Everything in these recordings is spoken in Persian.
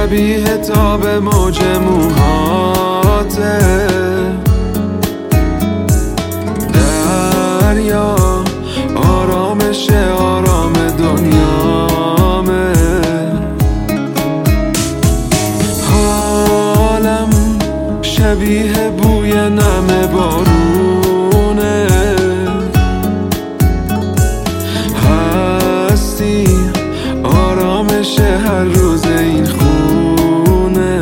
شبیه تاب موج موهاته، دریا آرامش آرام دنیامه، حالم شبیه بوی نم بارونه، هستی آرامش هر روز این خونه.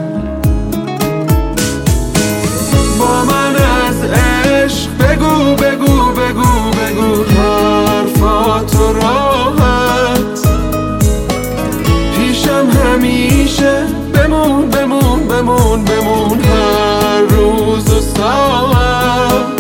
با من از عشق بگو بگو بگو بگو حرفاتو راحت، پیشم همیشه بمون بمون بمون بمون هر روز و ساعت.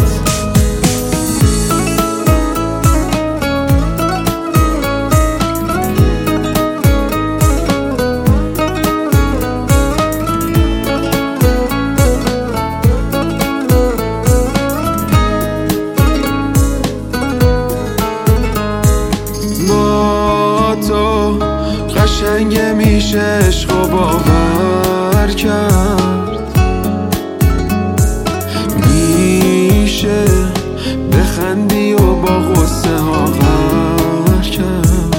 با تو قشنگ میشه عشق و باور کرد، میشه بخندی و با غصه ها غر کرد،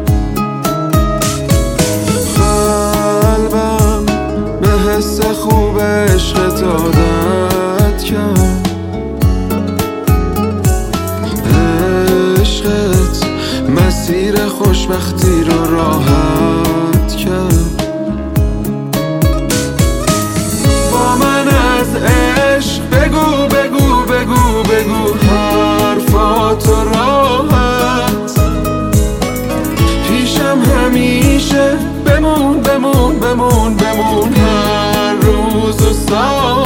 قلبم به حس خوب عشقت عادت کرد، عشقت مسیر خوشبختی رو راحت کرد. با من از عشق بگو بگو بگو بگو حرفاتو راحت، پیشم همیشه بمون بمون بمون بمون هر روز و ساعت.